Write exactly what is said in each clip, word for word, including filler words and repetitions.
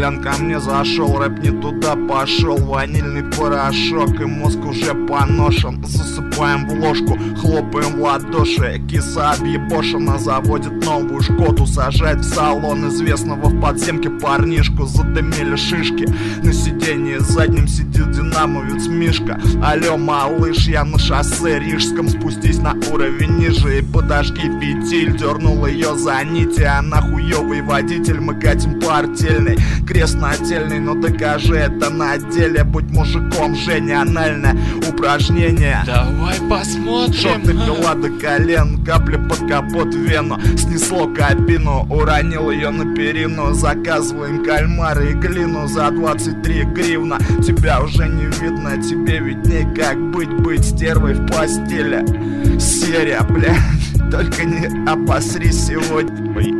Колян ко мне зашел, рэп не туда пошел. Ванильный порошок и мозг уже поношен. Засыпаем в ложку, хлопаем в ладоши. Киса объебошена, заводит новую Шкоду. Сажает в салон известного в подземке парнишку. Задымили шишки, на сиденье заднем сидит динамовец Мишка. Алло, малыш, я на шоссе рижском, спустись на уровень ниже и подожги фитиль. Дернул ее за нити, она хуёвый водитель. Мы катим по артельной, крест нательный, но докажи это на деле. Будь мужиком, Женя, анальное упражнение. Давай посмотрим. Шот ты пила до колен, капли под капот в вену. Снесло кабину, уронил ее на перину. Заказываем кальмары и глину за двадцать три гривна. Тебя уже не видно, тебе видней, как быть, быть стервой в постели. Серия, блядь, только не обосри сегодня.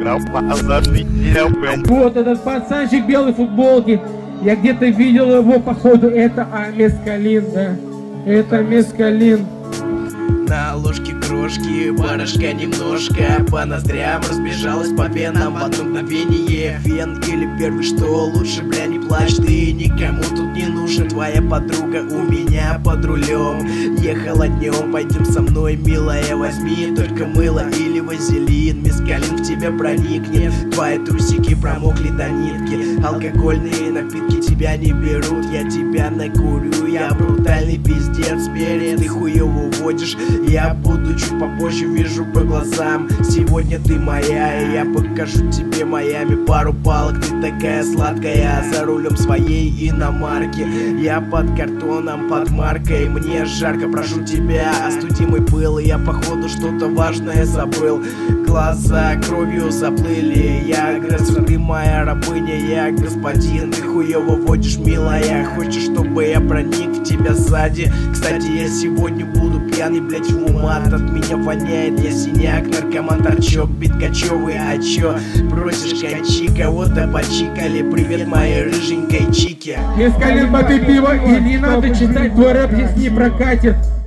Вот этот пацанчик в белой футболке, я где-то видел его, походу, это а, Мескалин, да, это Мескалин. На ложке крошки, порошка немножко, по ноздрям разбежалась по венам в одно мгновение. Вен или первый, что лучше, бля, не плачь, ты никому тут не нужен. Твоя подруга у меня под рулем, ехала днем, пойдем со мной, милая, возьми только мыло или вазелин. Мескалин в тебя проникнет, твои трусики промокли до нитки. Алкогольные напитки тебя не берут, я тебя накурю, я брутальный пиздец, перед ты хуёво уводишь. Я буду чуть попозже, вижу по глазам. Сегодня ты моя, и я покажу тебе Майами. Пару палок, ты такая сладкая, за рулем своей иномарки. Я под картоном, под маркой, мне жарко, прошу тебя, остуди мой пыл. Я походу что-то важное забыл, глаза кровью заплыли. Я агрессор, ты моя рабыня, я господин. Ты хуёво водишь, милая, хочешь, чтобы я проник в тебя сзади. Кстати, я сегодня буду пьяный, блять, в умат. От меня воняет, я синяк, наркоман, торчок, бит кочевый. А чё, просишь качи, кого-то почикали? Привет моей рыженькой чике. Мескалин, попей пиво, и не надо читать, твой рэп здесь не прокатит.